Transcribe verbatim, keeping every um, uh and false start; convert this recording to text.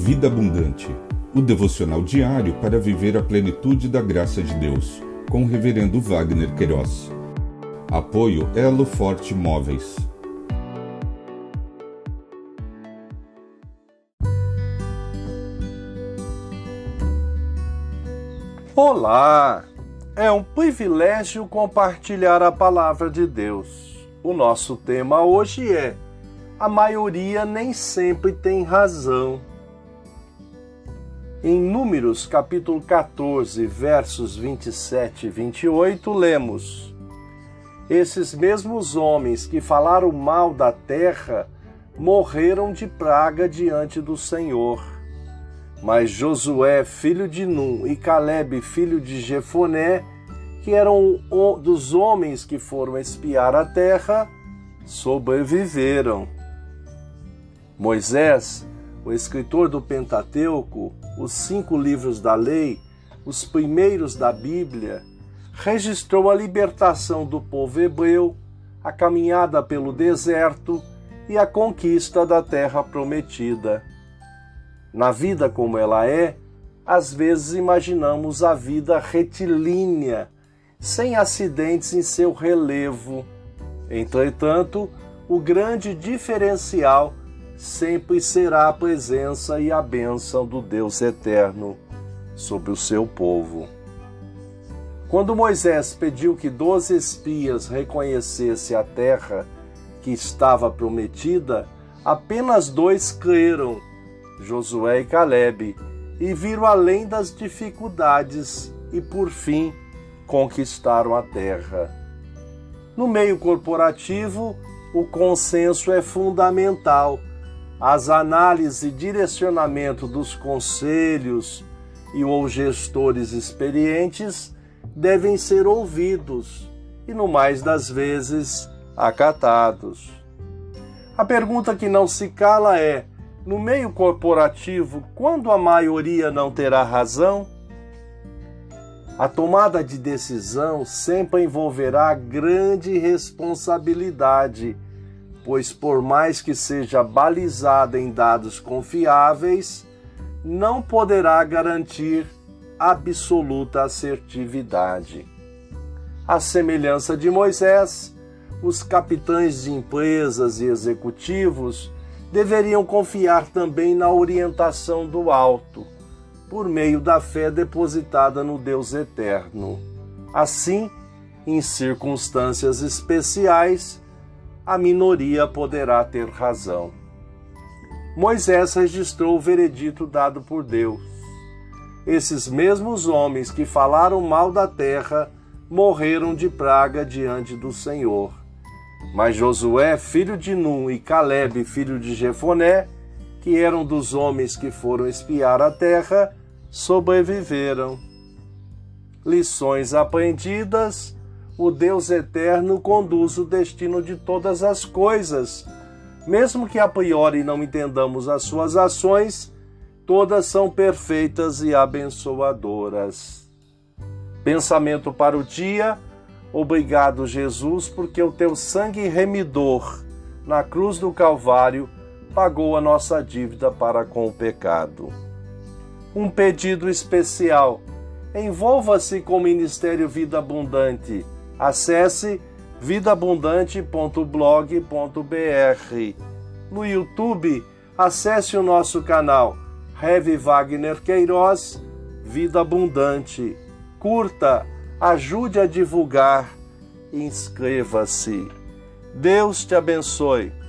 Vida Abundante, o devocional diário para viver a plenitude da graça de Deus, com o reverendo Wagner Queiroz. Apoio Elo Forte Móveis. Olá! É um privilégio compartilhar a palavra de Deus. O nosso tema hoje é: a maioria nem sempre tem razão. Em Números, capítulo quatorze, versos vinte e sete e vinte e oito, lemos: Esses mesmos homens que falaram mal da terra morreram de praga diante do Senhor. Mas Josué, filho de Num, e Calebe, filho de Jefoné, que eram dos homens que foram espiar a terra, sobreviveram. Moisés, o escritor do Pentateuco, os cinco livros da lei, os primeiros da Bíblia, registrou a libertação do povo hebreu, a caminhada pelo deserto e a conquista da terra prometida. Na vida como ela é, às vezes imaginamos a vida retilínea, sem acidentes em seu relevo. Entretanto, o grande diferencial sempre será a presença e a bênção do Deus eterno sobre o seu povo. Quando Moisés pediu que doze espias reconhecessem a terra que estava prometida, apenas dois creram, Josué e Calebe, e viram além das dificuldades e, por fim, conquistaram a terra. No meio corporativo, o consenso é fundamental. As análises e direcionamento dos conselhos e ou gestores experientes devem ser ouvidos e, no mais das vezes, acatados. A pergunta que não se cala é: no meio corporativo, quando a maioria não terá razão? A tomada de decisão sempre envolverá grande responsabilidade, pois por mais que seja balizada em dados confiáveis, não poderá garantir absoluta assertividade. À semelhança de Moisés, os capitães de empresas e executivos deveriam confiar também na orientação do alto, por meio da fé depositada no Deus eterno. Assim, em circunstâncias especiais, a minoria poderá ter razão. Moisés registrou o veredito dado por Deus. Esses mesmos homens que falaram mal da terra morreram de praga diante do Senhor. Mas Josué, filho de Num, e Calebe, filho de Jefoné, que eram dos homens que foram espiar a terra, sobreviveram. Lições aprendidas: o Deus eterno conduz o destino de todas as coisas. Mesmo que a priori não entendamos as suas ações, todas são perfeitas e abençoadoras. Pensamento para o dia: obrigado, Jesus, porque o teu sangue remidor na cruz do Calvário pagou a nossa dívida para com o pecado. Um pedido especial: envolva-se com o Ministério Vida Abundante. Acesse vida abundante ponto blog ponto br. No YouTube, acesse o nosso canal Rev Wagner Queiroz Vida Abundante. Curta, ajude a divulgar e inscreva-se. Deus te abençoe.